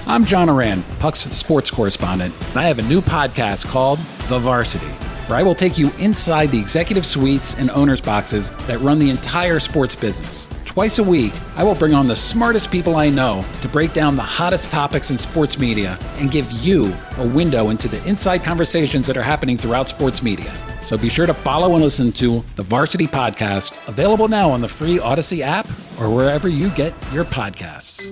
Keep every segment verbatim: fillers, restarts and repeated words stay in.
I'm John Oran, Puck's sports correspondent, and I have a new podcast called The Varsity, where I will take you inside the executive suites and owners' boxes that run the entire sports business. Twice a week, I will bring on the smartest people I know to break down the hottest topics in sports media and give you a window into the inside conversations that are happening throughout sports media. So be sure to follow and listen to The Varsity Podcast, available now on the free Odyssey app or wherever you get your podcasts.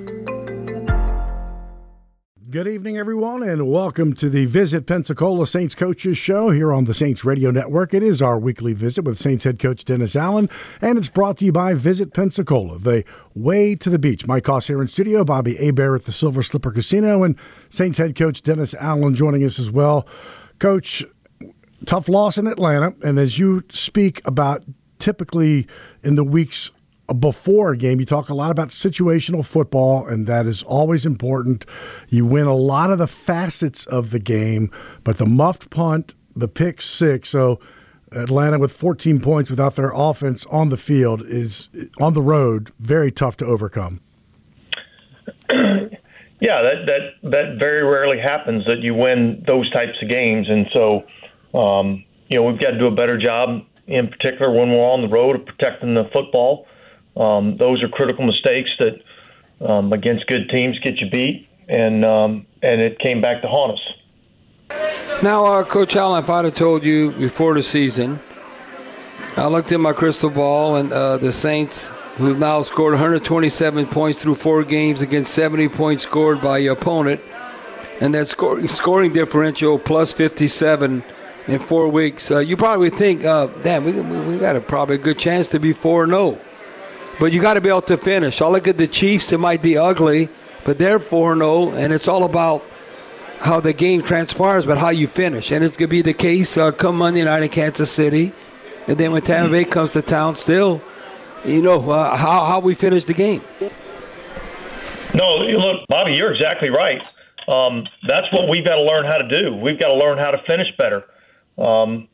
Good evening, everyone, and welcome to the Visit Pensacola Saints Coaches Show here on the Saints Radio Network. It is our weekly visit with Saints head coach Dennis Allen, and it's brought to you by Visit Pensacola, the way to the beach. Mike Koss here in studio, Bobby Hebert at the Silver Slipper Casino, and Saints head coach Dennis Allen joining us as well. Coach, tough loss in Atlanta, and as you speak about typically in the weeks before a game, you talk a lot about situational football, and that is always important. You win a lot of the facets of the game, but the muffed punt, the pick six, so Atlanta with fourteen points without their offense on the field is, on the road, very tough to overcome. Yeah, that, that, that very rarely happens that you win those types of games, and so um, you know, we've got to do a better job, in particular when we're on the road, of protecting the football. Um, those are critical mistakes that um, against good teams get you beat, and um, and it came back to haunt us. Now, uh, Coach Allen, if I'd have told you before the season, I looked in my crystal ball, and uh, the Saints, who've now scored one hundred twenty-seven points through four games against seventy points scored by your opponent, and that scoring, scoring differential plus fifty-seven in four weeks, uh, you probably think, uh, damn, we, we got a probably a good chance to be four and oh. But you got to be able to finish. I look at the Chiefs. It might be ugly, but they're four and oh, and it's all about how the game transpires, but how you finish. And it's going to be the case uh, come Monday night in Kansas City. And then when Tampa Bay comes to town, still, you know, uh, how, how we finish the game. No, look, Bobby, you're exactly right. Um, that's what we've got to learn how to do. We've got to learn how to finish better. Um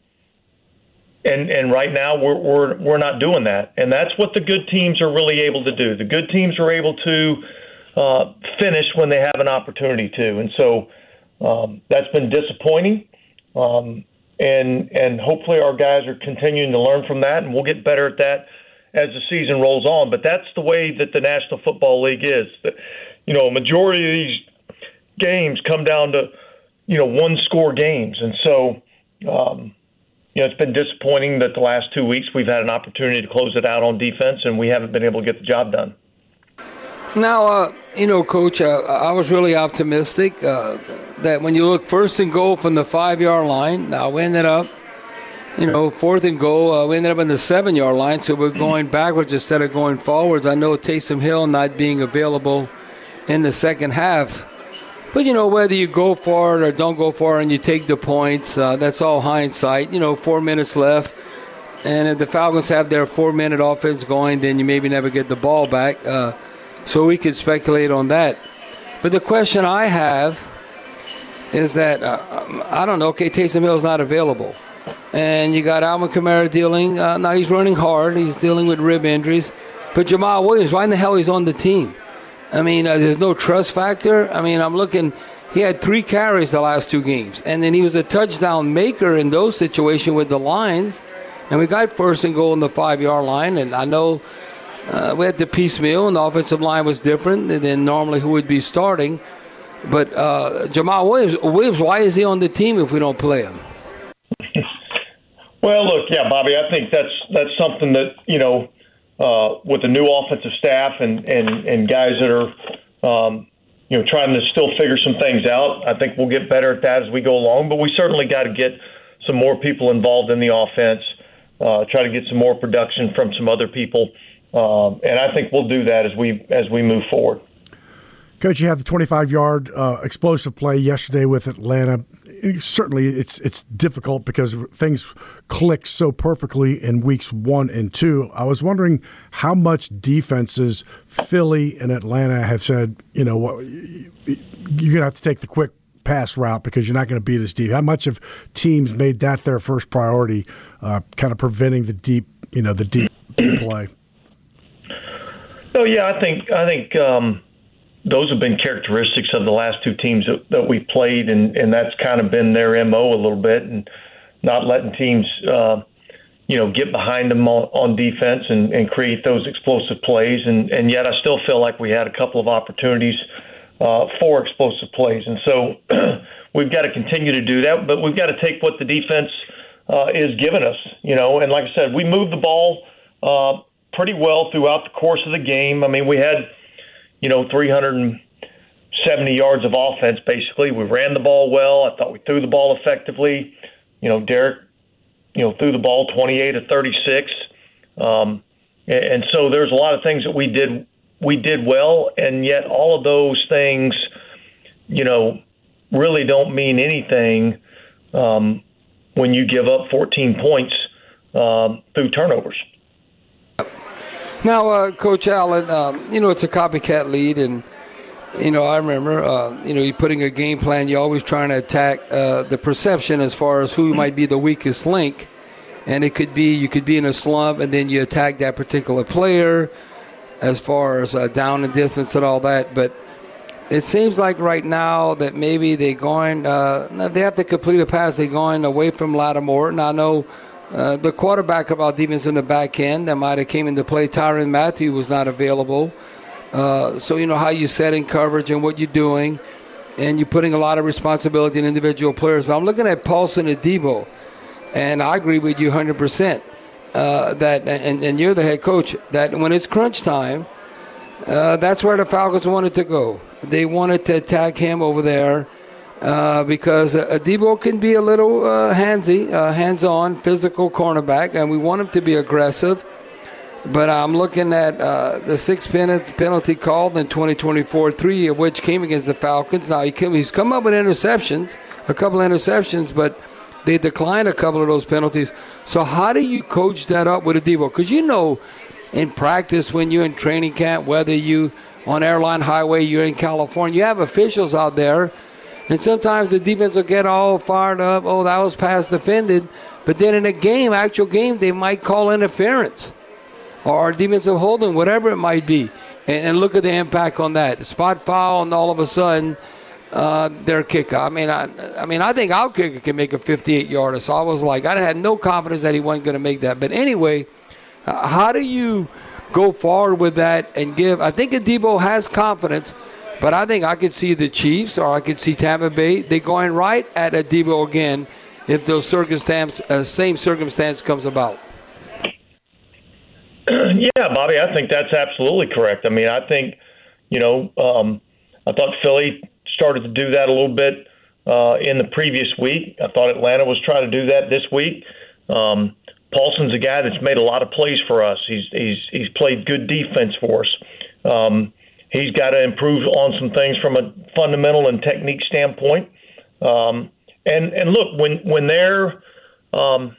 And and right now we're we're we're not doing that, and that's what the good teams are really able to do. The good teams are able to uh, finish when they have an opportunity to, and so um, that's been disappointing. Um, and and hopefully our guys are continuing to learn from that, and we'll get better at that as the season rolls on. But that's the way that the National Football League is. You know, a majority of these games come down to you know one score games, and so. Um, You know, it's been disappointing that the last two weeks we've had an opportunity to close it out on defense, and we haven't been able to get the job done. Now, uh, you know, Coach, uh, I was really optimistic uh, that when you look first and goal from the five-yard line, now we ended up, you know, fourth and goal, uh, we ended up in the seven-yard line, so we're going backwards instead of going forwards. I know Taysom Hill not being available in the second half. But, you know, whether you go for it or don't go for it and you take the points, uh, that's all hindsight. You know, four minutes left. And if the Falcons have their four-minute offense going, then you maybe never get the ball back. Uh, so we could speculate on that. But the question I have is that, uh, I don't know, okay, Taysom Hill's not available. And you got Alvin Kamara dealing. Uh, now he's running hard. He's dealing with rib injuries. But Jamal Williams, why in the hell he's on the team? I mean, uh, there's no trust factor. I mean, I'm looking. He had three carries the last two games. And then he was a touchdown maker in those situations with the Lions. And we got first and goal on the five-yard line. And I know uh, we had the piecemeal, and the offensive line was different than normally who would be starting. But uh, Jamal Williams, Williams, why is he on the team if we don't play him? Well, look, yeah, Bobby, I think that's that's something that, you know, Uh, with the new offensive staff and, and, and guys that are, um, you know, trying to still figure some things out. I think we'll get better at that as we go along, but we certainly got to get some more people involved in the offense, uh, try to get some more production from some other people. Um, and I think we'll do that as we, as we move forward. Coach, you had the twenty-five-yard uh, explosive play yesterday with Atlanta. Certainly it's it's difficult because things click so perfectly in weeks one and two. I was wondering how much defenses Philly and Atlanta have said, you know, what, you're going to have to take the quick pass route because you're not going to beat us deep. How much have teams made that their first priority, uh, kind of preventing the deep, you know, the deep play? Oh, yeah, I think I think – um those have been characteristics of the last two teams that, that we played, and, and that's kind of been their M O a little bit, and not letting teams, uh, you know, get behind them on, on defense and, and create those explosive plays. And, and yet I still feel like we had a couple of opportunities uh, for explosive plays. And so we've got to continue to do that, but we've got to take what the defense uh, is giving us, you know. And like I said, we moved the ball uh, pretty well throughout the course of the game. I mean, we had, you know, three hundred seventy yards of offense, basically. We ran the ball well. I thought we threw the ball effectively. You know, Derek, you know, threw the ball twenty-eight of thirty-six. Um, and, and so there's a lot of things that we did we did well, and yet all of those things, you know, really don't mean anything um, when you give up fourteen points um, through turnovers. Now, uh, Coach Allen, um, you know, it's a copycat lead, and, you know, I remember, uh, you know, you're putting a game plan, you're always trying to attack uh, the perception as far as who might be the weakest link, and it could be, you could be in a slump, and then you attack that particular player as far as uh, down and distance and all that, but it seems like right now that maybe they're going, uh, they have to complete a pass, they're going away from Lattimore, and I know Uh, the quarterback of our defense in the back end that might have came into play, Tyrann Mathieu, was not available. Uh, so you know how you set in coverage and what you're doing, and you're putting a lot of responsibility in individual players. But I'm looking at Paulson Adebo, and I agree with you one hundred percent uh, that, and, and you're the head coach, that when it's crunch time, uh, that's where the Falcons wanted to go. They wanted to attack him over there. Uh, because uh, Adebo can be a little uh, handsy, uh, hands-on, physical cornerback, and we want him to be aggressive. But I'm looking at uh, the six pen- penalty called in twenty twenty-four, three of which came against the Falcons. Now, he came, he's come up with interceptions, a couple of interceptions, but they declined a couple of those penalties. So how do you coach that up with Adebo? Because you know in practice when you're in training camp, whether you on Airline Highway, you're in California, you have officials out there. And sometimes the defense will get all fired up. Oh, that was pass defended. But then in a game, actual game, they might call interference or defensive holding, whatever it might be. And, and look at the impact on that. Spot foul, and all of a sudden, uh, their kicker. I mean, I, I mean, I think our kicker can make a fifty-eight yarder. So I was like, I had no confidence that he wasn't going to make that. But anyway, uh, how do you go forward with that and give? I think Adebo has confidence. But I think I could see the Chiefs or I could see Tampa Bay. They're going right at Adebo again if those circumstance, uh, same circumstance comes about. Yeah, Bobby, I think that's absolutely correct. I mean, I think, you know, um, I thought Philly started to do that a little bit uh, in the previous week. I thought Atlanta was trying to do that this week. Um, Paulson's a guy that's made a lot of plays for us. He's he's he's played good defense for us. Um, He's got to improve on some things from a fundamental and technique standpoint. Um, and and look, when when there, um,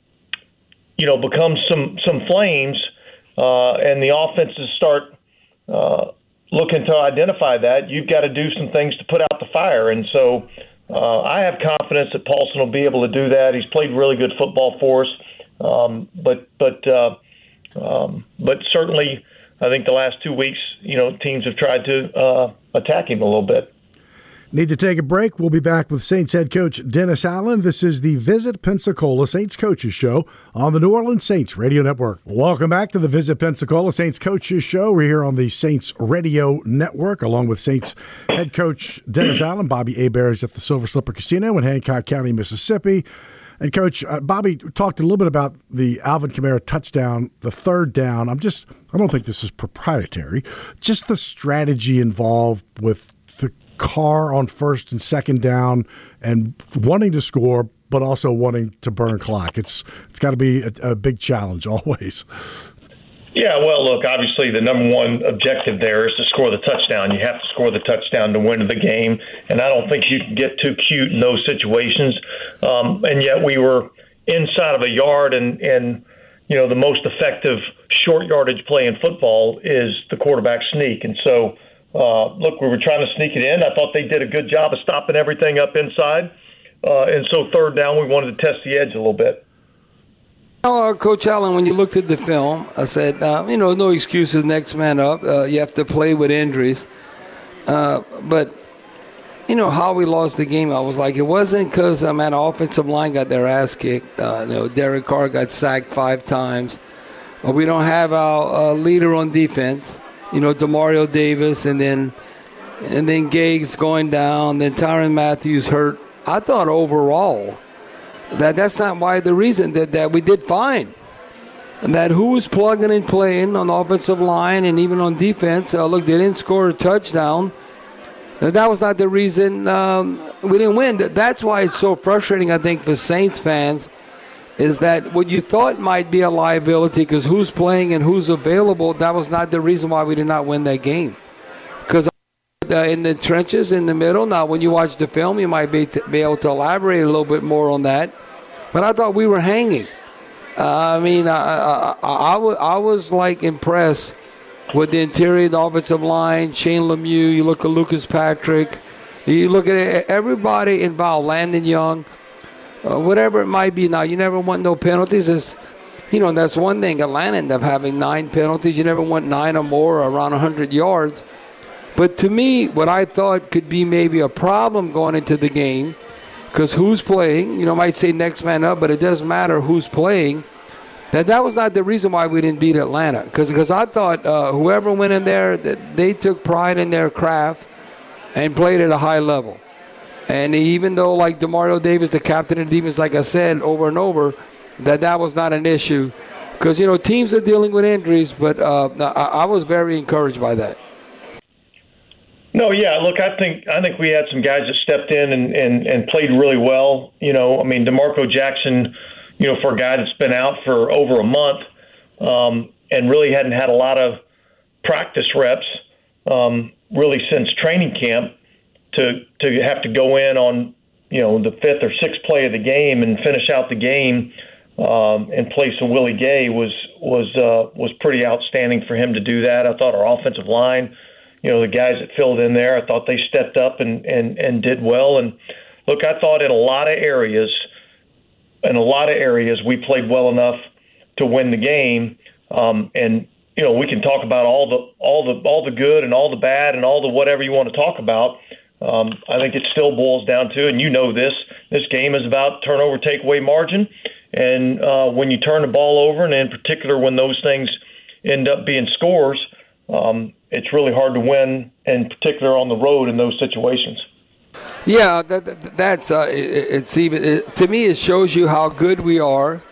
you know, becomes some some flames, uh, and the offenses start uh, looking to identify that, you've got to do some things to put out the fire. And so uh, I have confidence that Paulson will be able to do that. He's played really good football for us, um, but but uh, um, but certainly. I think the last two weeks, you know, teams have tried to uh, attack him a little bit. Need to take a break. We'll be back with Saints head coach Dennis Allen. This is the Visit Pensacola Saints Coaches Show on the New Orleans Saints Radio Network. Welcome back to the Visit Pensacola Saints Coaches Show. We're here on the Saints Radio Network along with Saints head coach Dennis Allen. Bobby Hebert is at the Silver Slipper Casino in Hancock County, Mississippi. And, Coach, uh, Bobby talked a little bit about the Alvin Kamara touchdown, the third down. I'm just – I don't think this is proprietary. Just the strategy involved with the car on first and second down and wanting to score but also wanting to burn clock. It's It's got to be a, a big challenge always. Yeah, well, look, obviously the number one objective there is to score the touchdown. You have to score the touchdown to win the game, and I don't think you can get too cute in those situations. Um, and yet we were inside of a yard, and, and you know the most effective short yardage play in football is the quarterback sneak. And so, uh, look, we were trying to sneak it in. I thought they did a good job of stopping everything up inside. Uh, and so third down, we wanted to test the edge a little bit. Uh, Coach Allen, when you looked at the film, I said, uh, you know, no excuses, next man up. Uh, you have to play with injuries. Uh, but, you know, how we lost the game, I was like, it wasn't because um, an offensive line got their ass kicked. Uh, you know, Derek Carr got sacked five times. Uh, we don't have our uh, leader on defense, you know, Demario Davis, and then and then Gaggs going down, then Tyrann Mathieu hurt. I thought overall that that's not why the reason that, that we did fine. And that who was plugging and playing on the offensive line and even on defense, uh, look, they didn't score a touchdown. That was not the reason um, we didn't win. That's why it's so frustrating, I think, for Saints fans, is that what you thought might be a liability because who's playing and who's available, that was not the reason why we did not win that game. Because uh, in the trenches, in the middle, now when you watch the film, you might be, t- be able to elaborate a little bit more on that. But I thought we were hanging. Uh, I mean, I, I, I, I, was, I was like impressed with the interior of the offensive line, Shane Lemieux, you look at Lucas Patrick, you look at everybody involved, Landon Young, uh, whatever it might be. Now, you never want no penalties. It's, you know, that's one thing. Atlanta ended up having nine penalties. You never want nine or more, or around one hundred yards. But to me, what I thought could be maybe a problem going into the game, because who's playing, you know, might say next man up, but it doesn't matter who's playing. That that was not the reason why we didn't beat Atlanta. Because I thought uh, whoever went in there, that they took pride in their craft and played at a high level. And even though, like Demario Davis, the captain of the defense, like I said over and over, that that was not an issue. Because, you know, teams are dealing with injuries, but uh, I, I was very encouraged by that. No, yeah. Look, I think I think we had some guys that stepped in and, and, and played really well. You know, I mean, DeMarco Jackson, you know, for a guy that's been out for over a month um, and really hadn't had a lot of practice reps um, really since training camp, to to have to go in on, you know, the fifth or sixth play of the game and finish out the game um, in place of Willie Gay was was uh, was pretty outstanding for him to do that. I thought our offensive line, you know, the guys that filled in there, I thought they stepped up and, and, and did well. And look, I thought in a lot of areas, in a lot of areas, we played well enough to win the game. Um, and you know, we can talk about all the all the all the good and all the bad and all the whatever you want to talk about. Um, I think it still boils down to, and you know this, this game is about turnover takeaway margin. And uh, when you turn the ball over, and in particular when those things end up being scores, um, it's really hard to win, in particular on the road in those situations. Yeah, that, that, that's uh, it, it's even it, to me. It shows you how good we are,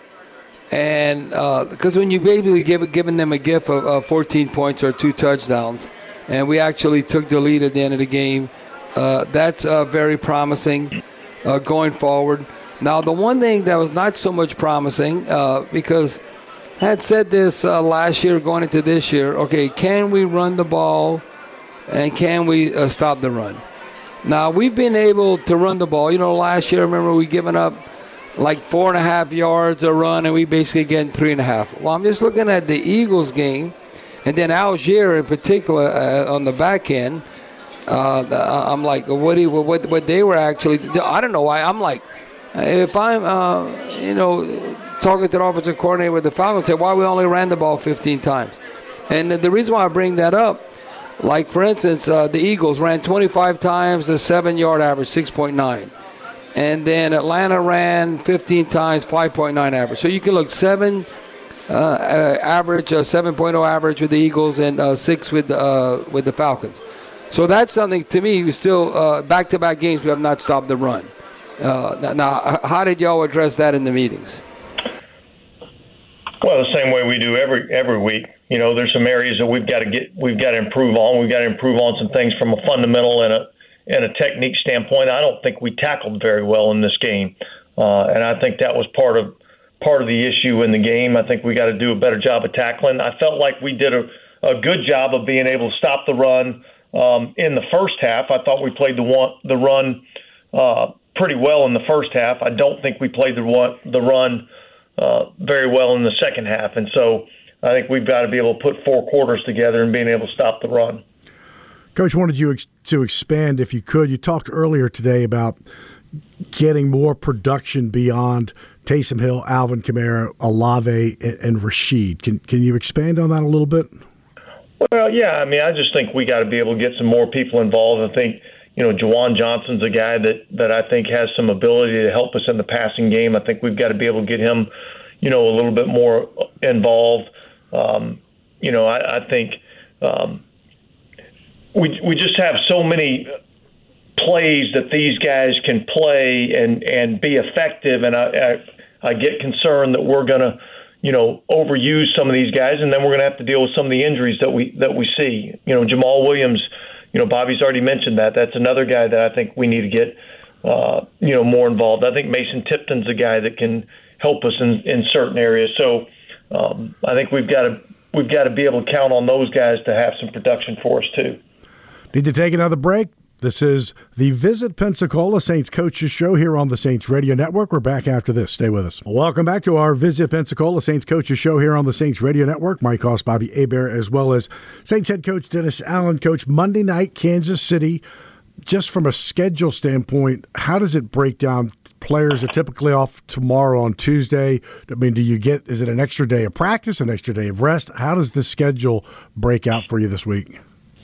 and because uh, when you basically give giving them a gift of uh, fourteen points or two touchdowns, and we actually took the lead at the end of the game, uh, that's uh, very promising uh, going forward. Now, the one thing that was not so much promising, uh, because I had said this uh, last year going into this year, okay, can we run the ball and can we uh, stop the run? Now, we've been able to run the ball. You know, last year, remember, we given up like four and a half yards a run, and we basically getting three and a half. Well, I'm just looking at the Eagles game, and then Algier in particular uh, on the back end. Uh, I'm like, what, do you, what what they were actually, I don't know why. I'm like, if I'm, uh, you know, talking to the offensive coordinator with the Falcons, say, why we only ran the ball fifteen times? And the, the reason why I bring that up, like, for instance, uh, the Eagles ran twenty-five times, a seven-yard average, six point nine. And then Atlanta ran fifteen times, five point nine average. So you can look seven uh, uh, average, uh, seven point oh average with the Eagles, and uh, six with, uh, with the Falcons. So that's something, to me, we still, uh, back-to-back games, we have not stopped the run. Uh, now, how did y'all address that in the meetings? Well, the same way we do every every week. You know, there's some areas that we've got to get, we've got to improve on. We've got to improve on some things from a fundamental and a and a technique standpoint. I don't think we tackled very well in this game, uh, and I think that was part of part of the issue in the game. I think we got to do a better job of tackling. I felt like we did a, a good job of being able to stop the run um, in the first half. I thought we played the one the run uh, pretty well in the first half. I don't think we played the one the run. Uh, very well in the second half. And so I think we've got to be able to put four quarters together and being able to stop the run. Coach, wanted you ex- to expand, if you could. You talked earlier today about getting more production beyond Taysom Hill, Alvin Kamara, Olave, and, and Rashid. Can can you expand on that a little bit? Well, yeah, I mean, I just think we got to be able to get some more people involved. I think, you know, Juwan Johnson's a guy that, that I think has some ability to help us in the passing game. I think we've got to be able to get him, you know, a little bit more involved. Um, you know, I, I think um, we we just have so many plays that these guys can play and, and be effective, and I, I, I get concerned that we're going to, you know, overuse some of these guys, and then we're going to have to deal with some of the injuries that we that we see. You know, Jamal Williams, you know, Bobby's already mentioned that. That's another guy that I think we need to get, uh, you know, more involved. I think Mason Tipton's a guy that can help us in, in certain areas. So um, I think we've got to we've got to be able to count on those guys to have some production for us too. Need to take another break. This is the Visit Pensacola Saints Coaches Show here on the Saints Radio Network. We're back after this. Stay with us. Welcome back to our Visit Pensacola Saints Coaches Show here on the Saints Radio Network. Mike Hoss, Bobby Hebert, as well as Saints head coach Dennis Allen. Coach, Monday night, Kansas City. Just from a schedule standpoint, how does it break down? Players are typically off tomorrow on Tuesday. I mean, do you get, is it an extra day of practice, an extra day of rest? How does the schedule break out for you this week?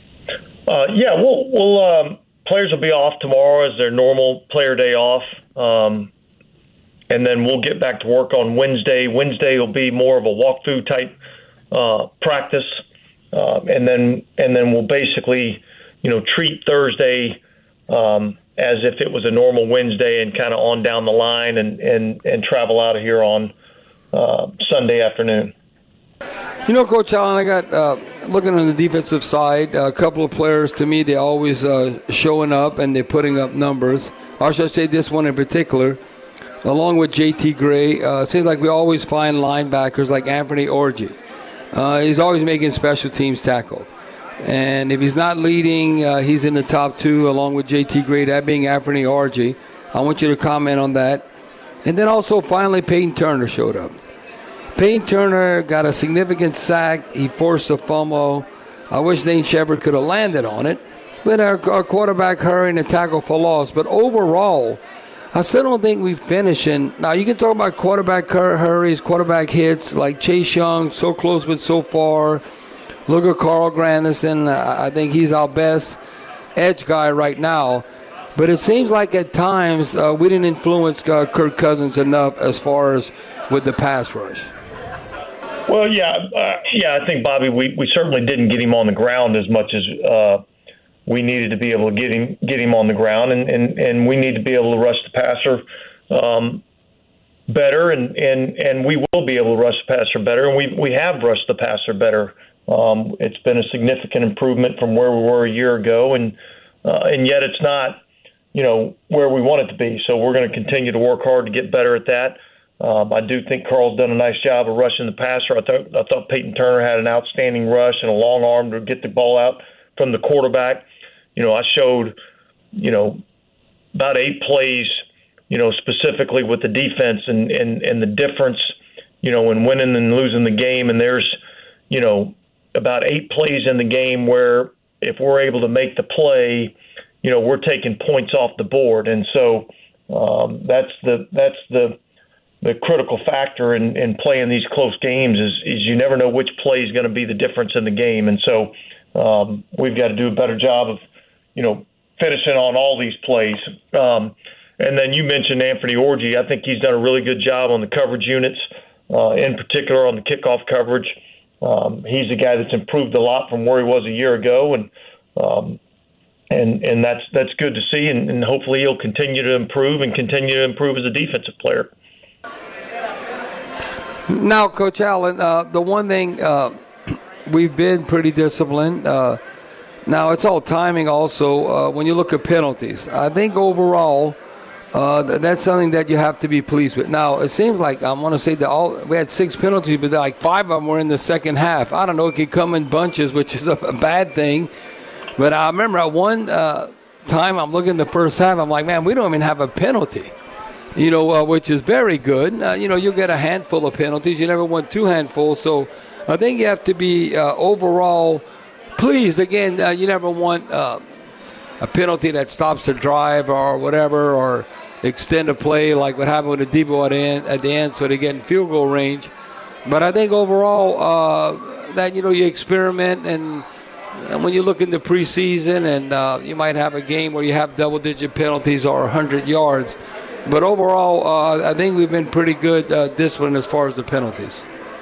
Uh, yeah, we'll, we'll um, players will be off tomorrow as their normal player day off. Um, and then we'll get back to work on Wednesday. Wednesday will be more of a walkthrough type uh, practice. Uh, and then, and then we'll basically, you know, treat Thursday um, as if it was a normal Wednesday and kind of on down the line and, and, and travel out of here on uh, Sunday afternoon. You know, Coach Allen, I got uh, looking on the defensive side, a couple of players, to me, they're always uh, showing up and they're putting up numbers. Or should I say this one in particular, along with J T Gray. Uh, it seems like we always find linebackers like Anthony Orji. Uh, he's always making special teams tackles. And if he's not leading, uh, he's in the top two along with J T Gray, that being Anthony Orji. I want you to comment on that. And then also, finally, Peyton Turner showed up. Peyton Turner got a significant sack. He forced a fumble. I wish Dane Shepard could have landed on it. But our, our quarterback hurrying and tackle for loss. But overall, I still don't think we finish. And now you can talk about quarterback hurries, quarterback hits, like Chase Young, so close but so far. Look at Carl Granderson. I think he's our best edge guy right now. But it seems like at times uh, we didn't influence uh, Kirk Cousins enough as far as with the pass rush. Well, yeah, uh, yeah. I think, Bobby, we, we certainly didn't get him on the ground as much as uh, we needed to be able to get him get him on the ground, and, and, and we need to be able to rush the passer um, better, and, and, and we will be able to rush the passer better, and we we have rushed the passer better. Um, it's been a significant improvement from where we were a year ago, and uh, and yet it's not, you know, where we want it to be. So we're going to continue to work hard to get better at that. Um, I do think Carl's done a nice job of rushing the passer. I thought I thought Peyton Turner had an outstanding rush and a long arm to get the ball out from the quarterback. You know, I showed, you know, about eight plays, you know, specifically with the defense and, and, and the difference, you know, in winning and losing the game. And there's, you know, about eight plays in the game where if we're able to make the play, you know, we're taking points off the board. And so um, that's the that's the the critical factor in, in playing these close games is, is you never know which play is going to be the difference in the game. And so um, we've got to do a better job of, you know, finishing on all these plays. Um, and then you mentioned Anthony Orji. I think he's done a really good job on the coverage units, uh, in particular on the kickoff coverage. Um, he's a guy that's improved a lot from where he was a year ago, and um, and and that's that's good to see. And, and hopefully he'll continue to improve and continue to improve as a defensive player. Now, Coach Allen, uh, the one thing uh, we've been pretty disciplined. Uh, now, it's all timing also uh, when you look at penalties. I think overall uh, that's something that you have to be pleased with. Now, it seems like I want to say that all we had six penalties, but like five of them were in the second half. I don't know, it could come in bunches, which is a bad thing. But I remember at one uh, time I'm looking at the first half, I'm like, man, we don't even have a penalty. You know, uh, which is very good. Uh, you know, you'll get a handful of penalties. You never want two handfuls. So I think you have to be uh, overall pleased. Again, uh, you never want uh, a penalty that stops a drive or whatever, or extend a play like what happened with the Debo at the end, at the end so they get in field goal range. But I think overall uh, that, you know, you experiment, and, and when you look in the preseason and uh, you might have a game where you have double-digit penalties or one hundred yards. But overall, uh, I think we've been pretty good uh, disciplined as far as the penalties.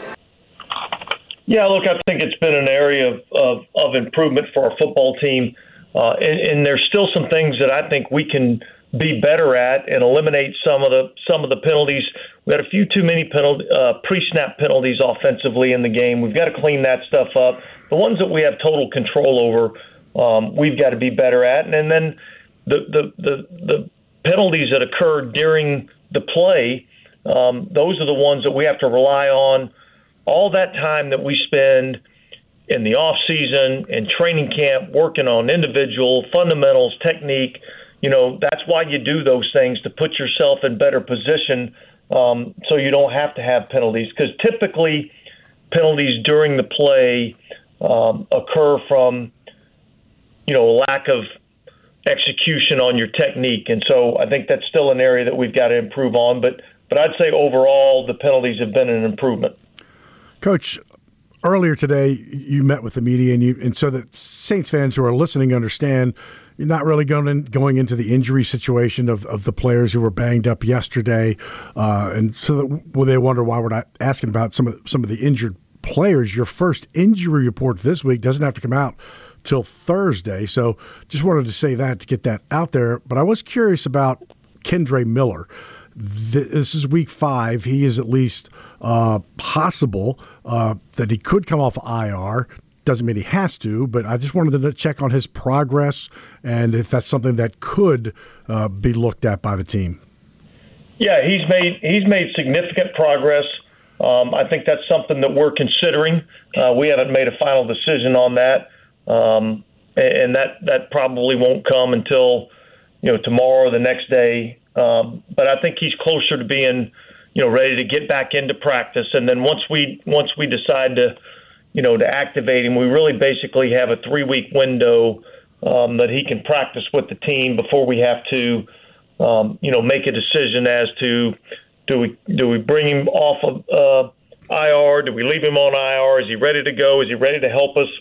Yeah, look, I think it's been an area of, of, of improvement for our football team. Uh, and, and there's still some things that I think we can be better at and eliminate some of the some of the penalties. We had a few too many penalty, uh, pre-snap penalties offensively in the game. We've got to clean that stuff up. The ones that we have total control over, um, we've got to be better at. And, and then the, the, the, the penalties that occur during the play, um, those are the ones that we have to rely on. All that time that we spend in the off season and training camp working on individual fundamentals, technique, you know, that's why you do those things, to put yourself in better position um, so you don't have to have penalties. Because typically penalties during the play um, occur from, you know, lack of execution on your technique. And so I think that's still an area that we've got to improve on. But, but I'd say overall the penalties have been an improvement. Coach, earlier today you met with the media, and you, and so that Saints fans who are listening understand you're not really going in, going into the injury situation of, of the players who were banged up yesterday, uh, and so that well, they wonder why we're not asking about some of some of the injured players. Your first injury report this week doesn't have to come out till Thursday, so just wanted to say that to get that out there. But I was curious about Kendre Miller. This is week five. He is at least uh, possible uh, that he could come off I R. Doesn't mean he has to, but I just wanted to check on his progress and if that's something that could uh, be looked at by the team. Yeah, he's made he's made significant progress. Um, I think that's something that we're considering. Uh, we haven't made a final decision on that, um, and that that probably won't come until you know tomorrow or the next day. Um, but I think he's closer to being, you know, ready to get back into practice. And then once we once we decide to, you know, to activate him, we really basically have a three-week window um, that he can practice with the team before we have to, um, you know, make a decision as to do we do we bring him off of uh, I R? Do we leave him on I R? Is he ready to go? Is he ready to help us?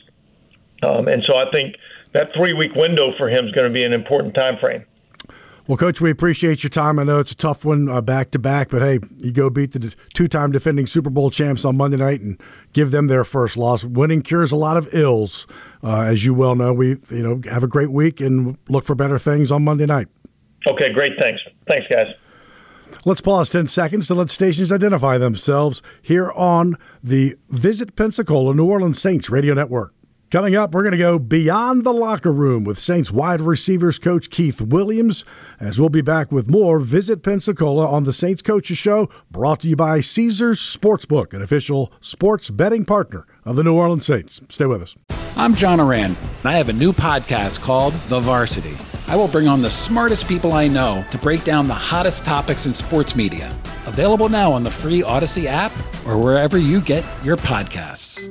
Um, and so I think that three-week window for him is going to be an important time frame. Well, Coach, we appreciate your time. I know it's a tough one uh, back-to-back, but, hey, you go beat the two-time defending Super Bowl champs on Monday night and give them their first loss. Winning cures a lot of ills, uh, as you well know. We, you know, have a great week and look for better things on Monday night. Okay, great. Thanks. Thanks, guys. Let's pause ten seconds to let stations identify themselves here on the Visit Pensacola New Orleans Saints Radio Network. Coming up, we're going to go beyond the locker room with Saints wide receivers coach Keith Williams, as we'll be back with more Visit Pensacola on the Saints Coaches Show, brought to you by Caesars Sportsbook, an official sports betting partner of the New Orleans Saints. Stay with us. I'm John Oran, and I have a new podcast called The Varsity. I will bring on the smartest people I know to break down the hottest topics in sports media. Available now on the free Odyssey app or wherever you get your podcasts.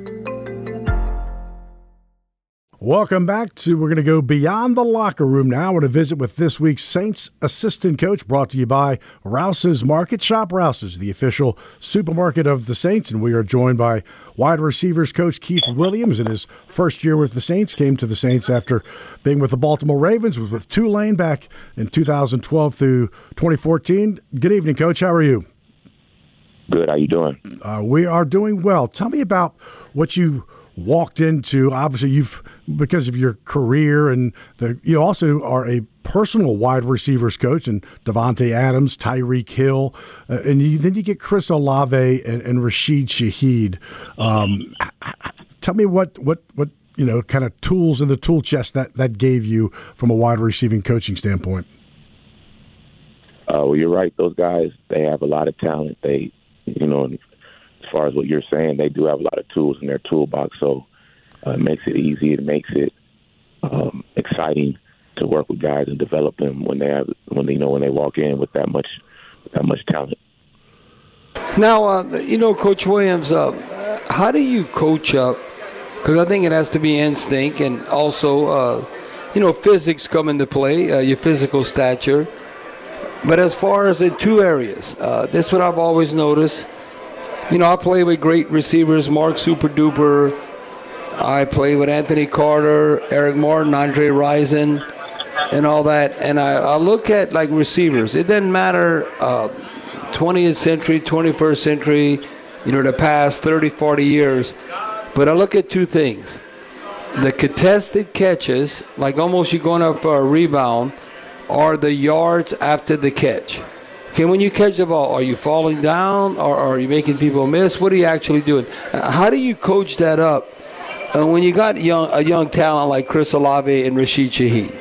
Welcome back to, we're going to go beyond the locker room now and a visit with this week's Saints assistant coach, brought to you by Rouse's Market. Shop Rouse's, the official supermarket of the Saints, and we are joined by wide receivers coach Keith Williams. In his first year with the Saints, came to the Saints after being with the Baltimore Ravens, was with Tulane back in two thousand twelve through twenty fourteen. Good evening, Coach. How are you? Good. How you doing? Uh, we are doing well. Tell me about what you walked into. Obviously, you've, because of your career, and the, you also are a personal wide receivers coach, and Devontae Adams, Tyreek Hill, uh, and you, then you get Chris Olave and, and Rashid Shaheed. Um, tell me what what what you know kind of tools in the tool chest that that gave you from a wide receiving coaching standpoint. Uh, well, you're right. Those guys, they have a lot of talent. They, you know, as far as what you're saying, they do have a lot of tools in their toolbox. So uh, it makes it easy. It makes it um, exciting to work with guys and develop them when they have, when they, you know, when they walk in with that much, with that much talent. Now, uh, you know, Coach Williams, uh, how do you coach up? Because I think it has to be instinct, and also, uh, you know, physics come into play, uh, your physical stature. But as far as in two areas, uh, this is what I've always noticed. You know, I play with great receivers, Mark Super Duper, I played with Anthony Carter, Eric Martin, Andre Rison, and all that. And I, I look at, like, receivers. It doesn't matter uh, twentieth century, twenty-first century, you know, the past thirty, forty years. But I look at two things. The contested catches, like almost you're going up for a rebound, or the yards after the catch. Okay, when you catch the ball, are you falling down, or, or are you making people miss? What are you actually doing? How do you coach that up uh, when you got young, a young talent like Chris Olave and Rashid Shaheed?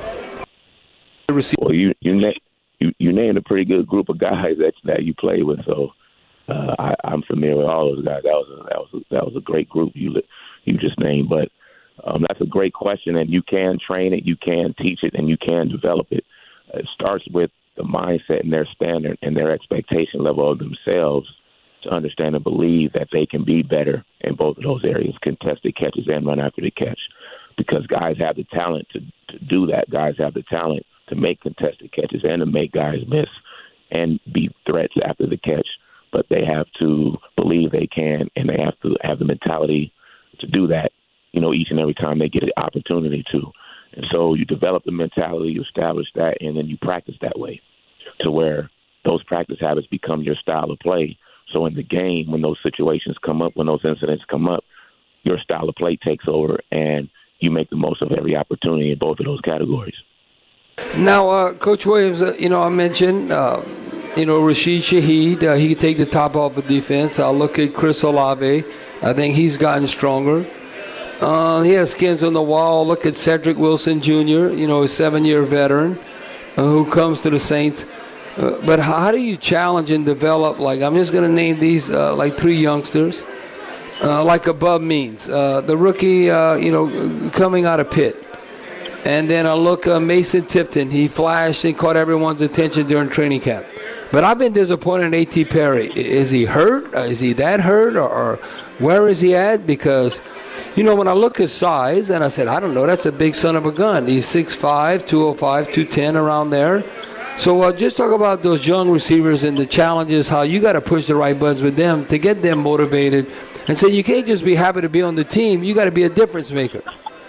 Well, you you, na- you you named a pretty good group of guys that that you play with, so uh, I, I'm familiar with all those guys. That was a, that was a, that was a great group you you just named. But um, that's a great question, and you can train it, you can teach it, and you can develop it. It starts with the mindset and their standard and their expectation level of themselves to understand and believe that they can be better in both of those areas, contested catches and run after the catch, because guys have the talent to, to do that. Guys have the talent to make contested catches and to make guys miss and be threats after the catch. But they have to believe they can, and they have to have the mentality to do that, you know, each and every time they get an opportunity to. And so you develop the mentality, you establish that, and then you practice that way to where those practice habits become your style of play. So in the game, when those situations come up, when those incidents come up, your style of play takes over, and you make the most of every opportunity in both of those categories. Now, uh, Coach Williams, uh, you know, I mentioned, uh, you know, Rashid Shaheed, uh, he could take the top off of defense. I'll look at Chris Olave. I think he's gotten stronger. Uh, he has skins on the wall. Look at Cedric Wilson Junior, you know, a seven-year veteran uh, who comes to the Saints. Uh, but how, how do you challenge and develop, like, I'm just going to name these, uh, like, three youngsters, uh, like above means. Uh, the rookie, uh, you know, coming out of Pitt. And then I look uh, Mason Tipton. He flashed and caught everyone's attention during training camp. But I've been disappointed in A T. Perry. Is he hurt? Uh, is he that hurt? Or, or where is he at? Because, you know, when I look his size, and I said, I don't know, that's a big son of a gun. He's six five, two oh five, two ten, around there. So uh, just talk about those young receivers and the challenges, how you got to push the right buttons with them to get them motivated. And say, you can't just be happy to be on the team. You got to be a difference maker.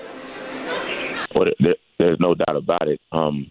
Well, there, there's no doubt about it. Um,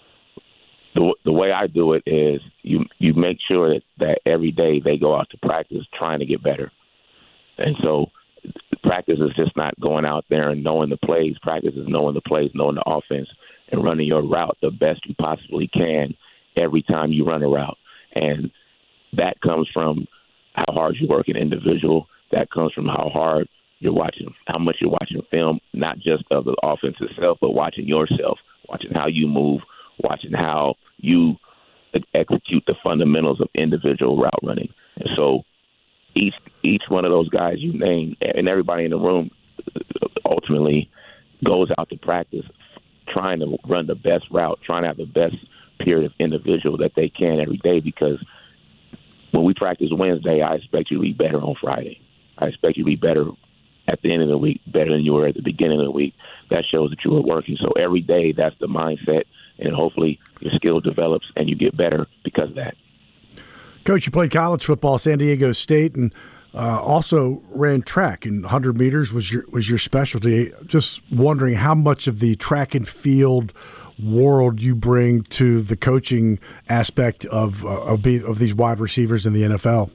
the the way I do it is you you make sure that, that every day they go out to practice trying to get better. And so practice is just not going out there and knowing the plays. Practice is knowing the plays, knowing the offense, and running your route the best you possibly can every time you run a route. And that comes from how hard you work an individual. That comes from how hard you're watching, how much you're watching film, not just of the offense itself, but watching yourself, watching how you move, watching how you execute the fundamentals of individual route running. And so each each one of those guys you name, and everybody in the room ultimately goes out to practice trying to run the best route, trying to have the best period of individual that they can every day, because when we practice Wednesday, I expect you to be better on Friday. I expect you to be better at the end of the week, better than you were at the beginning of the week. That shows that you were working. So every day, that's the mindset, and hopefully your skill develops and you get better because of that. Coach, you played college football, San Diego State, and uh, also ran track, and one hundred meters was your was your specialty. Just wondering how much of the track and field world you bring to the coaching aspect of uh, of, be, of these wide receivers in the N F L.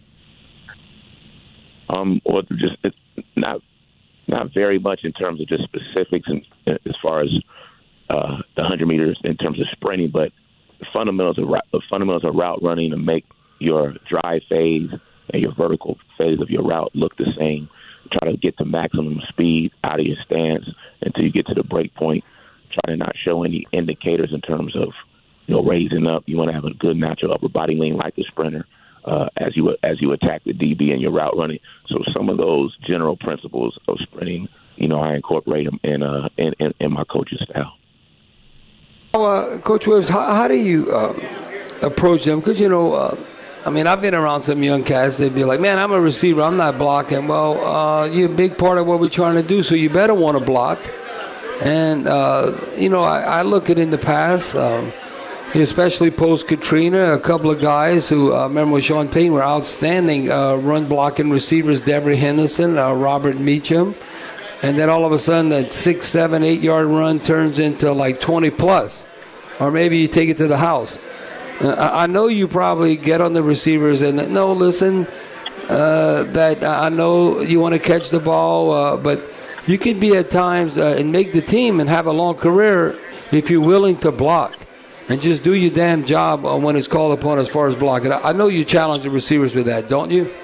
Um, well, just it's not. Not very much in terms of just specifics and as far as uh, the one hundred meters in terms of sprinting, but the fundamentals of the fundamentals of route running to make your drive phase and your vertical phase of your route look the same. Try to get to maximum speed out of your stance until you get to the break point. Try to not show any indicators in terms of, you know, raising up. You want to have a good natural upper body lean like the sprinter. Uh, as you as you attack the D B in your route running. So some of those general principles of sprinting, you know, I incorporate them in uh, in, in, in my coaching style. Uh, Coach Williams, how, how do you uh, approach them? Because, you know, uh, I mean, I've been around some young cats. They'd be like, man, I'm a receiver. I'm not blocking. Well, uh, you're a big part of what we're trying to do, so you better want to block. And, uh, you know, I, I look at in the past, um, especially post-Katrina, a couple of guys who, I uh, remember with Sean Payton, were outstanding uh, run-blocking receivers, Devery Henderson, uh, Robert Meacham. and then all of a sudden that six, seven, eight yard run turns into like twenty plus, or maybe you take it to the house. Uh, I know you probably get on the receivers and no, listen, uh, that I know you want to catch the ball, uh, but you can be at times uh, and make the team and have a long career if you're willing to block and just do your damn job when it's called upon as far as blocking. I know you challenge the receivers with that, don't you?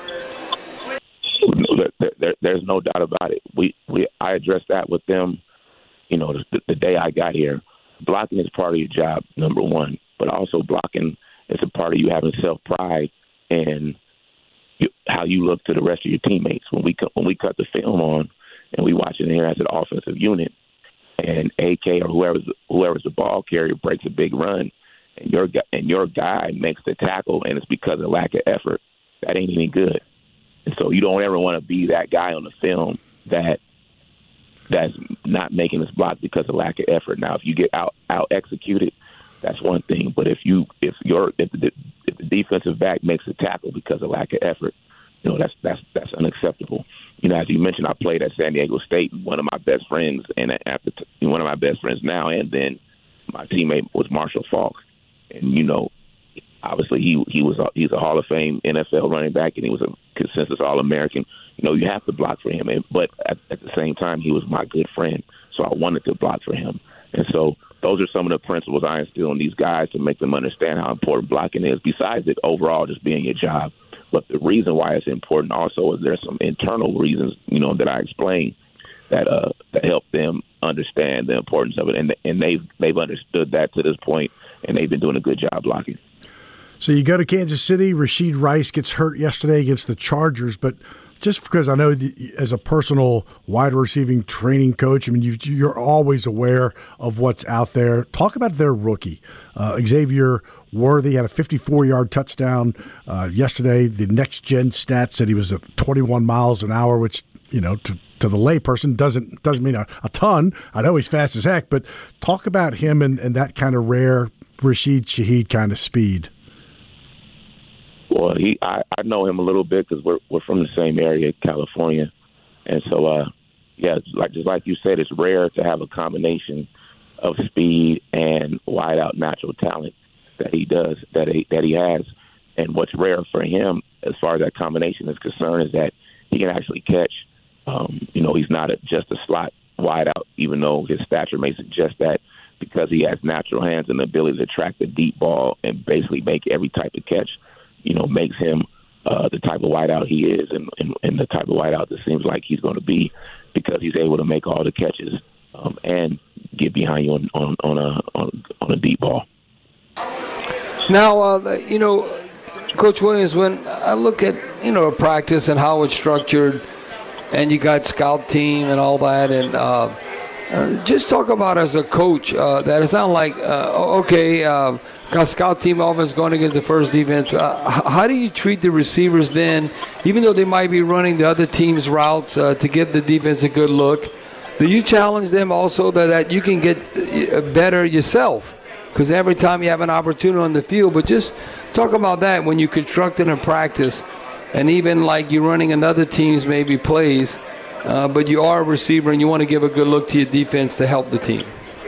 There, there, there's no doubt about it. We, we, I addressed that with them, you know, the, the day I got here. Blocking is part of your job, number one, but also blocking is a part of you having self-pride and you, how you look to the rest of your teammates. When we when we cut the film on and we watch it here as an offensive unit, and A K or whoever's whoever's the ball carrier breaks a big run, and your and your guy makes the tackle, and it's because of lack of effort, that ain't any good. And so you don't ever want to be that guy on the film that that's not making this block because of lack of effort. Now, if you get out out executed, that's one thing. But if you if your if the, if the defensive back makes a tackle because of lack of effort, you know that's that's that's unacceptable. You know, as you mentioned, I played at San Diego State. One of my best friends, and after t- one of my best friends now, and then my teammate was Marshall Faulk, and you know. Obviously, he he was a, he's a Hall of Fame N F L running back, and he was a consensus All-American. You know, you have to block for him, and, but at, at the same time, he was my good friend, so I wanted to block for him. And so those are some of the principles I instill in these guys to make them understand how important blocking is, besides it overall just being your job. But the reason why it's important also is there's some internal reasons, you know, that I explained that uh, that help them understand the importance of it, and and they've, they've understood that to this point, and they've been doing a good job blocking. So you go to Kansas City. Rashid Rice gets hurt yesterday against the Chargers, but just because I know the, as a personal wide receiving training coach, I mean, you, you're always aware of what's out there. Talk about their rookie. Uh, Xavier Worthy had a fifty-four yard touchdown uh, yesterday. The next-gen stats said he was at twenty-one miles an hour, which, you know, to, to the layperson doesn't doesn't mean a, a ton. I know he's fast as heck, but talk about him and, and that kind of rare Rashid Shaheed kind of speed. Well, he I, I know him a little bit because we're we're from the same area, California, and so uh, yeah, like just like you said, it's rare to have a combination of speed and wide out natural talent that he does that he that he has. And what's rare for him, as far as that combination is concerned, is that he can actually catch. Um, you know, he's not a, just a slot wide out, even though his stature may suggest that, because he has natural hands and the ability to track the deep ball and basically make every type of catch. You know, makes him uh, the type of wideout he is, and, and, and the type of wideout that seems like he's going to be, because he's able to make all the catches um, and get behind you on on, on a on, on a deep ball. Now, uh, you know, Coach Williams, when I look at you know practice and how it's structured, and you got scout team and all that, and uh, uh, just talk about as a coach uh, that it's not like uh, okay. Uh, Got scout team offense going against the first defense. Uh, how do you treat the receivers then, even though they might be running the other team's routes uh, to give the defense a good look? Do you challenge them also that, that you can get better yourself? Because every time you have an opportunity on the field, but just talk about that when you construct it in practice, and even like you're running another team's maybe plays, uh, but you are a receiver and you want to give a good look to your defense to help the team.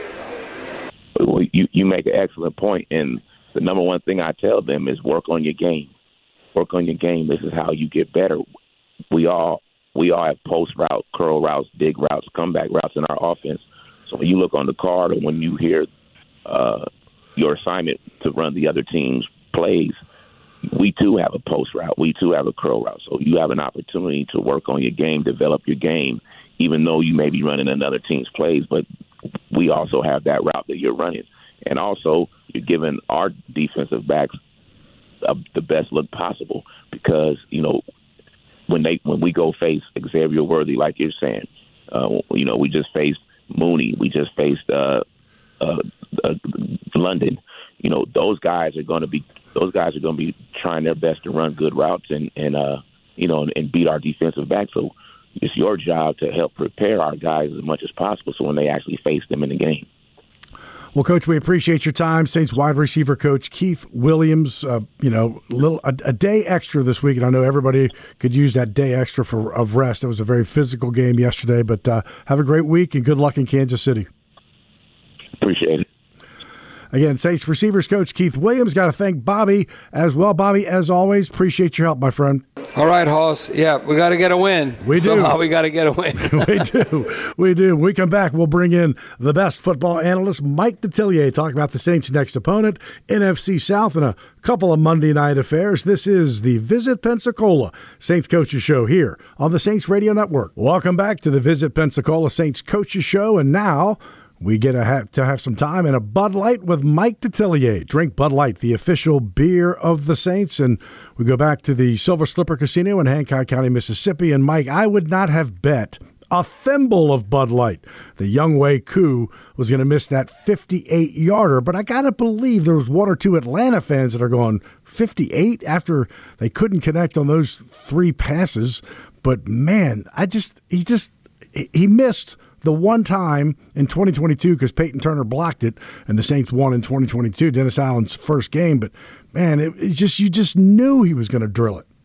Well, you, you make an excellent point, and the number one thing I tell them is work on your game. Work on your game. This is how you get better. We all we all have post route, curl routes, dig routes, comeback routes in our offense. So when you look on the card or when you hear uh, your assignment to run the other team's plays, we too have a post route. We too have a curl route. So you have an opportunity to work on your game, develop your game, even though you may be running another team's plays, but we also have that route that you're running. And also, you're giving our defensive backs uh, the best look possible, because, you know, when they when we go face Xavier Worthy, like you're saying, uh, you know, we just faced Mooney. We just faced uh, uh, uh, London. You know, those guys are going to be those guys are going to be trying their best to run good routes and, and uh, you know, and, and beat our defensive back. So it's your job to help prepare our guys as much as possible so when they actually face them in the game. Well, Coach, we appreciate your time. Saints wide receiver coach Keith Williams, uh, you know, little a, a day extra this week, and I know everybody could use that day extra for of rest. It was a very physical game yesterday, but uh, have a great week and good luck in Kansas City. Appreciate it. Again, Saints receivers coach Keith Williams. Got to thank Bobby as well. Bobby, as always, appreciate your help, my friend. All right, Hoss. Yeah, we got to get a win. We do. Somehow we got to get a win. we do. We do. When we come back, we'll bring in the best football analyst, Mike Detillier, talking about the Saints' next opponent, N F C South, and a couple of Monday night affairs. This is the Visit Pensacola Saints Coaches Show here on the Saints Radio Network. Welcome back to the Visit Pensacola Saints Coaches Show, and now we get to have, to have some time in a Bud Light with Mike Detillier. Drink Bud Light, the official beer of the Saints. And we go back to the Silver Slipper Casino in Hancock County, Mississippi. And, Mike, I would not have bet a thimble of Bud Light the Younghoe Koo was going to miss that fifty-eight yarder. But I got to believe there was one or two Atlanta fans that are going fifty-eight after they couldn't connect on those three passes. But, man, I just he just he missed the one time in twenty twenty-two because Peyton Turner blocked it and the Saints won in twenty twenty-two, Dennis Allen's first game. But, man, it, it just you just knew he was going to drill it.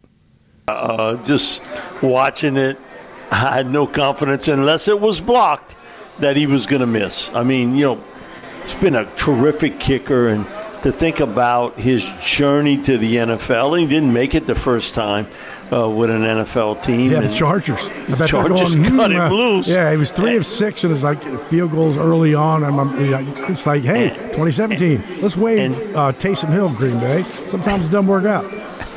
Uh, just watching it, I had no confidence unless it was blocked that he was going to miss. I mean, you know, it's been a terrific kicker, and to think about his journey to the N F L, he didn't make it the first time. Uh, with an N F L team. Yeah, the Chargers. The Chargers going, cut him uh, loose. Yeah, he was three and, of six, and it's like field goals early on. And I'm, it's like, hey, and, twenty seventeen, and, let's wave and, uh, Taysom Hill, Green Bay. Sometimes it doesn't work out.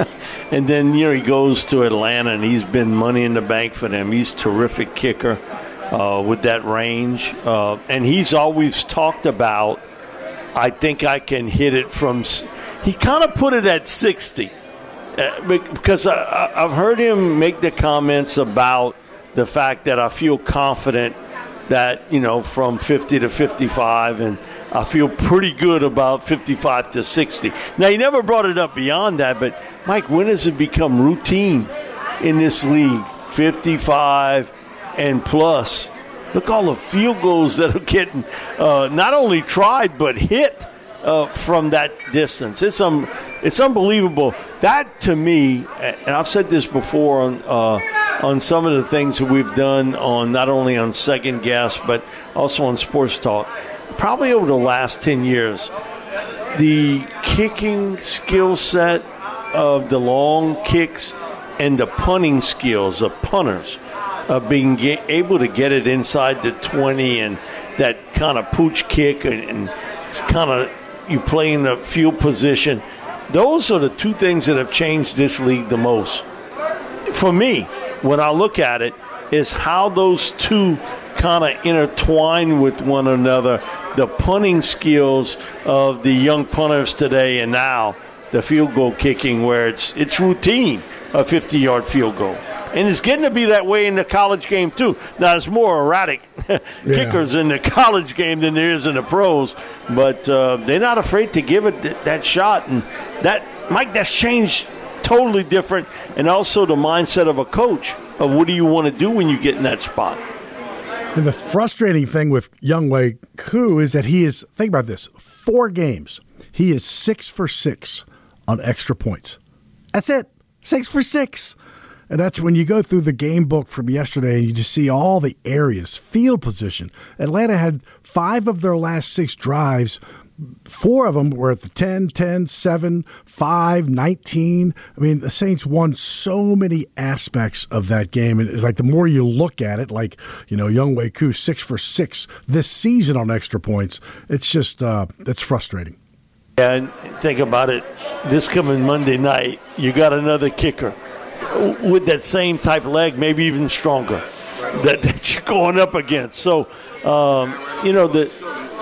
And then, you know, he goes to Atlanta, and he's been money in the bank for them. He's a terrific kicker uh, with that range. Uh, and he's always talked about, I think I can hit it from – he kind of put it at sixty. Uh, because I, I've heard him make the comments about the fact that I feel confident that, you know, from fifty to fifty-five, and I feel pretty good about fifty-five to sixty. Now, he never brought it up beyond that, but, Mike, when does it become routine in this league? fifty-five and plus. Look all the field goals that are getting uh, not only tried but hit uh, from that distance. It's um, it's unbelievable. That, to me, and I've said this before on uh, on some of the things that we've done on not only on Second Guess but also on Sports Talk, probably over the last ten years, the kicking skill set of the long kicks and the punting skills of punters, of being get, able to get it inside the twenty and that kind of pooch kick, and, and it's kind of you play in the field position. Those are the two things that have changed this league the most. For me, when I look at it, is how those two kind of intertwine with one another. The punting skills of the young punters today, and now the field goal kicking, where it's it's routine, a fifty-yard field goal. And it's getting to be that way in the college game, too. Now, there's more erratic kickers yeah. in the college game than there is in the pros, but uh, they're not afraid to give it th- that shot. And that, Mike, that's changed totally different, and also the mindset of a coach of what do you want to do when you get in that spot. And the frustrating thing with Younghoe Koo is that he is, think about this, four games. He is six for six on extra points. That's it, six for six. And that's when you go through the game book from yesterday and you just see all the areas, field position. Atlanta had five of their last six drives. Four of them were at the ten, ten, seven, five, nineteen. I mean, the Saints won so many aspects of that game. And it's like the more you look at it, like, you know, Younghoe Koo, six for six this season on extra points, it's just, uh, it's frustrating. Yeah, and think about it. This coming Monday night, you got another kicker with that same type of leg, maybe even stronger, that, that you're going up against. So, um, you know, the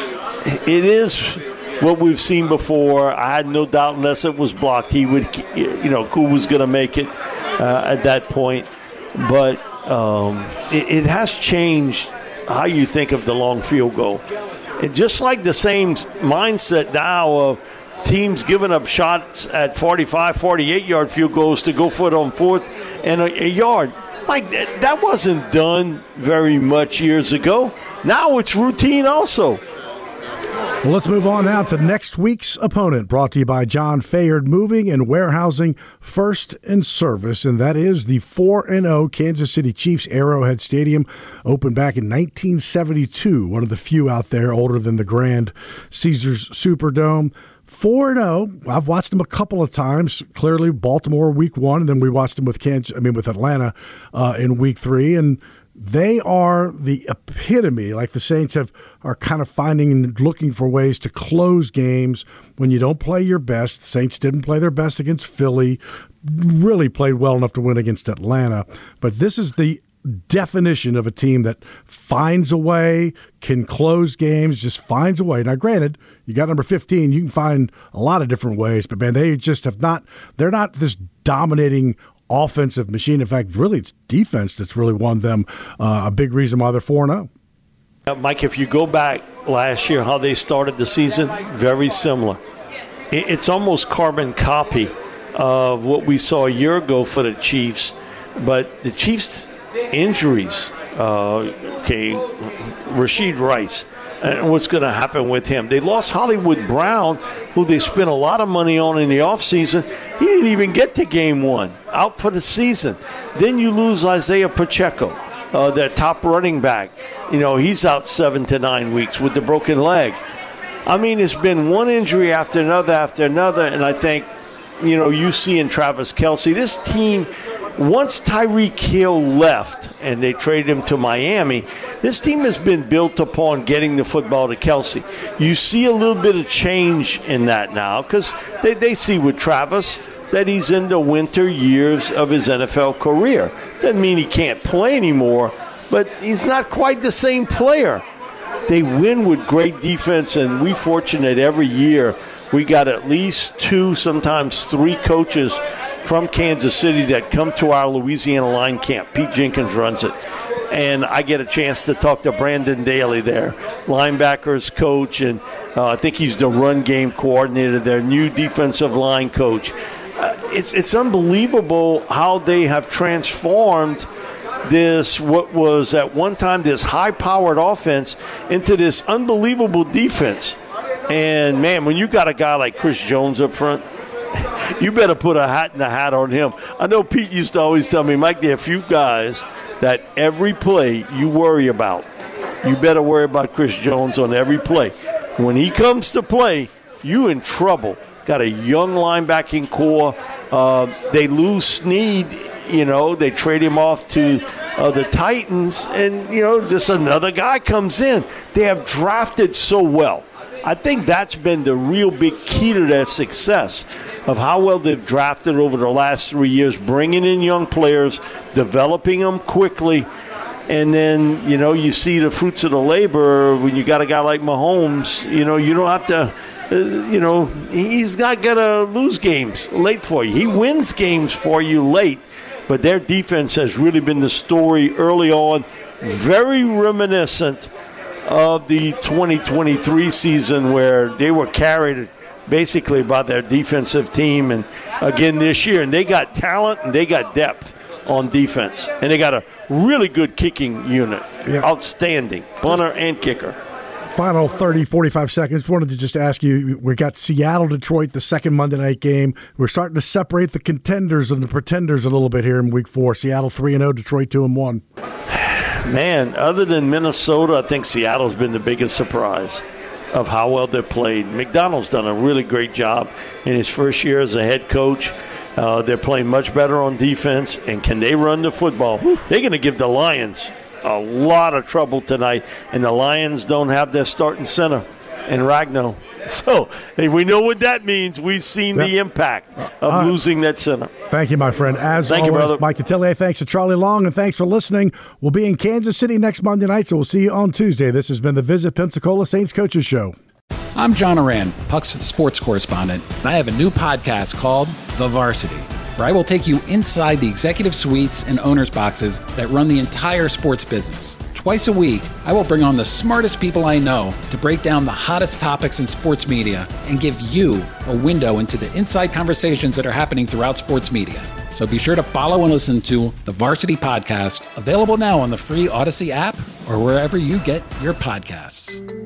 it is what we've seen before. I had no doubt, unless it was blocked, he would, you know, Koo was going to make it uh, at that point. But um, it, it has changed how you think of the long field goal. And just like the same mindset now of teams giving up shots at forty-five, forty-eight-yard field goals to go for it on fourth and a, a yard. Like, that, that wasn't done very much years ago. Now it's routine also. Well, let's move on now to next week's opponent, brought to you by John Fayard Moving and Warehousing First in Service, and that is the four and oh Kansas City Chiefs. Arrowhead Stadium opened back in nineteen seventy-two, one of the few out there older than the Grand Caesars Superdome. four and oh, I've watched them a couple of times. Clearly, Baltimore week one, and then we watched them with Kansas, I mean with Atlanta uh, in week three, and they are the epitome, like the Saints have are kind of finding and looking for ways to close games when you don't play your best. The Saints didn't play their best against Philly, really played well enough to win against Atlanta. But this is the definition of a team that finds a way, can close games, just finds a way. Now, granted, you got number fifteen, you can find a lot of different ways, but man, they just have not, they're not this dominating offensive machine. In fact, really, it's defense that's really won them uh, a big reason why they're four and oh. Uh, Mike, if you go back last year, how they started the season, very similar. It, it's almost carbon copy of what we saw a year ago for the Chiefs. But the Chiefs' injuries, uh, okay, Rashid Rice, and what's going to happen with him? They lost Hollywood Brown, who they spent a lot of money on in the offseason. He didn't even get to game one, out for the season. Then you lose Isaiah Pacheco, uh, their top running back. You know, he's out seven to nine weeks with the broken leg. I mean, it's been one injury after another after another, and I think, you know, you see in Travis Kelce, this team, once Tyreek Hill left and they traded him to Miami, this team has been built upon getting the football to Kelce. You see a little bit of change in that now because they, they see with Travis that he's in the winter years of his N F L career. Doesn't mean he can't play anymore, but he's not quite the same player. They win with great defense, and we fortunate every year we got at least two, sometimes three coaches from Kansas City that come to our Louisiana line camp. Pete Jenkins runs it. And I get a chance to talk to Brandon Daly there, linebackers coach, and uh, I think he's the run game coordinator, their new defensive line coach. Uh, it's it's unbelievable how they have transformed this, what was at one time this high-powered offense, into this unbelievable defense. And, man, when you got a guy like Chris Jones up front, you better put a hat in the hat on him. I know Pete used to always tell me, Mike, there are a few guys that every play you worry about. You better worry about Chris Jones on every play. When he comes to play, you in trouble. Got a young linebacking core. Uh, they lose Snead, you know, they trade him off to uh, the Titans, and, you know, just another guy comes in. They have drafted so well. I think that's been the real big key to their success, of how well they've drafted over the last three years, bringing in young players, developing them quickly, and then, you know, you see the fruits of the labor when you got a guy like Mahomes. You know, you don't have to, uh, you know, he's not going to lose games late for you. He wins games for you late, but their defense has really been the story early on, very reminiscent of the twenty twenty-three season where they were carried basically by their defensive team, and again this year, and they got talent and they got depth on defense, and they got a really good kicking unit. Yeah. Outstanding punter and kicker. Final thirty, forty-five seconds. Wanted to just ask you, we got Seattle, Detroit, the second Monday night game. We're starting to separate the contenders and the pretenders a little bit here in week four. Seattle three and oh, Detroit two and one. Man, other than Minnesota, I think Seattle's been the biggest surprise of how well they played. McDonald's done a really great job in his first year as a head coach. Uh, they're playing much better on defense, and can they run the football? They're going to give the Lions a lot of trouble tonight, and the Lions don't have their starting center in Ragnow. So hey, we know what that means. We've seen yep. the impact of uh, losing that center. Thank you, my friend. As Thank always, you, brother. Mike Detillier, thanks to Charlie Long, and thanks for listening. We'll be in Kansas City next Monday night, so we'll see you on Tuesday. This has been the Visit Pensacola Saints Coaches Show. I'm John Oran, Puck's sports correspondent, and I have a new podcast called The Varsity, where I will take you inside the executive suites and owners' boxes that run the entire sports business. Twice a week, I will bring on the smartest people I know to break down the hottest topics in sports media and give you a window into the inside conversations that are happening throughout sports media. So be sure to follow and listen to the Varsity Podcast, available now on the free Odyssey app or wherever you get your podcasts.